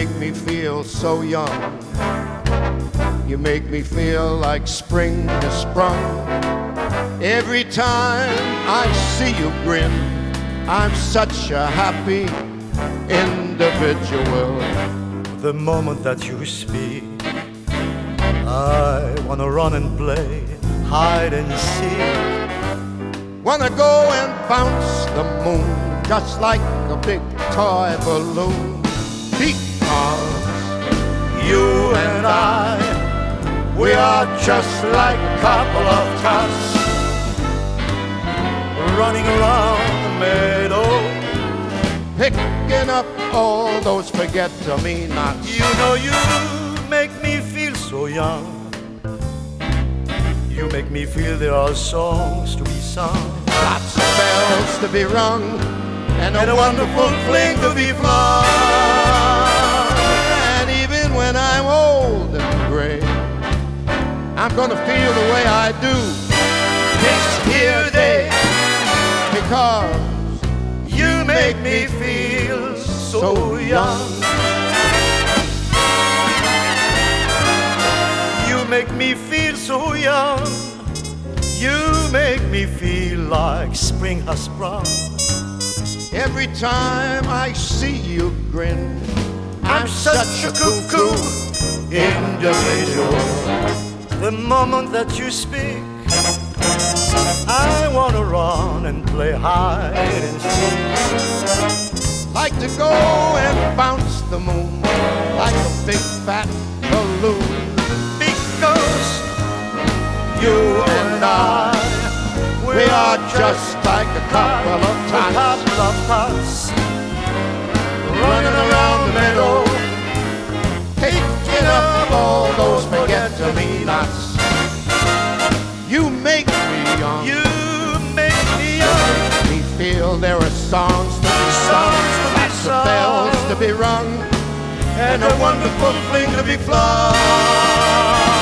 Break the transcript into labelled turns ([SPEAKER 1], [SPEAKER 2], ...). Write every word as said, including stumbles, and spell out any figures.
[SPEAKER 1] make me feel so young. You make me feel like spring has sprung. Every time I see you grin, I'm such a happy individual.
[SPEAKER 2] The moment that you speak, I wanna run and play hide and seek.
[SPEAKER 1] Wanna go and bounce the moon just like a big toy balloon. Because
[SPEAKER 2] you and I, we are just like a couple of tots running around the meadow,
[SPEAKER 1] picking up all those forget-me-nots.
[SPEAKER 2] You know you make me feel so young. You make me feel there are songs to be sung,
[SPEAKER 1] lots of bells to be rung, and a,
[SPEAKER 2] and a wonderful fling to be flung.
[SPEAKER 1] And even when I'm old and gray, I'm gonna feel the way I do this here day. Because
[SPEAKER 2] you make me feel so young. You make me feel so young. You make me feel like spring has sprung.
[SPEAKER 1] Every time I see you grin,
[SPEAKER 2] I'm, I'm such a cuckoo individual. The moment that you speak, I wanna run and play hide and seek.
[SPEAKER 1] Like to go and bounce the moon like a big fat balloon.
[SPEAKER 2] Because you and I,
[SPEAKER 1] we are just like a couple of tots,
[SPEAKER 2] couple of tots
[SPEAKER 1] running around the meadow, picking up all those forget-me-nots. You make me young.
[SPEAKER 2] You make me young.
[SPEAKER 1] Me feel there are songs to be sung, lots of bells to be rung,
[SPEAKER 2] and a wonderful fling to be flung.